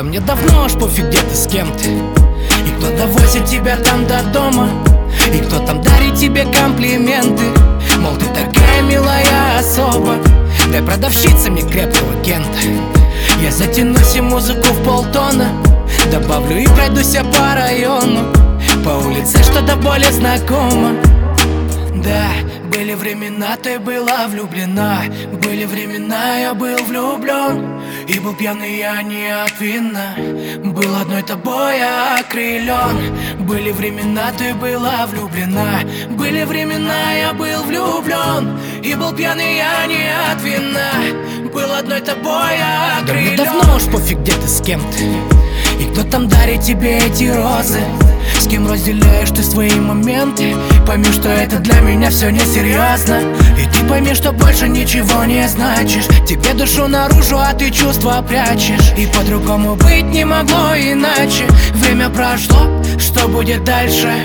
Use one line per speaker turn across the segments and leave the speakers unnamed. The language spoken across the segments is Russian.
Да мне давно уж пофиг, где ты с кем ты. И кто довозит тебя там до дома, и кто там дарит тебе комплименты. Мол, ты такая милая особа, дай продавщица мне крепкого кента. Я затянусь и музыку в полтона добавлю и пройдусь я по району, по улице, что до боли знакома. Да, были времена, ты была влюблена. Были времена, я был влюблен. И был пьяный я не от вина, был одной тобой окрылен. Были времена, ты была влюблена. Были времена, я был влюблен. И был пьяный я не от вина, был одной тобой окрылен. Да мне давно уж пофиг, где ты с кем ты. И кто там дарит тебе эти розы, с кем разделяешь ты свои моменты. Пойми, что это для меня все несерьезно. И ты пойми, что больше ничего не значишь. Тебе душу наружу, а ты чувства прячешь. И по-другому быть не могло иначе. Время прошло, что будет дальше?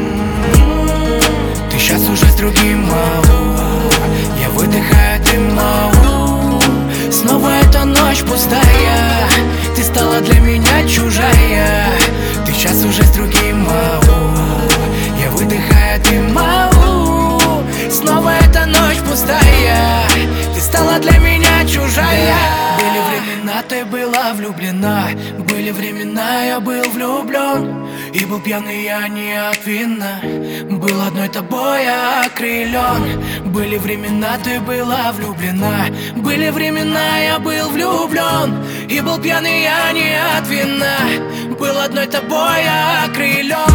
Ты сейчас уже с другим, я выдыхаю, ты мау. Снова эта ночь пустая, ты стала для меня чужая. Ты сейчас уже с другим, я выдыхаю, ты мау. Снова эта ночь пустая, ты стала для меня чужая. Были времена, ты была влюблена. Были времена, я был влюблен. И был пьяный я не от вина, был одной тобой окрылен. Были времена, ты была влюблена. Были времена, я был влюблен. И был пьяный я не от вина, был одной тобой окрылен.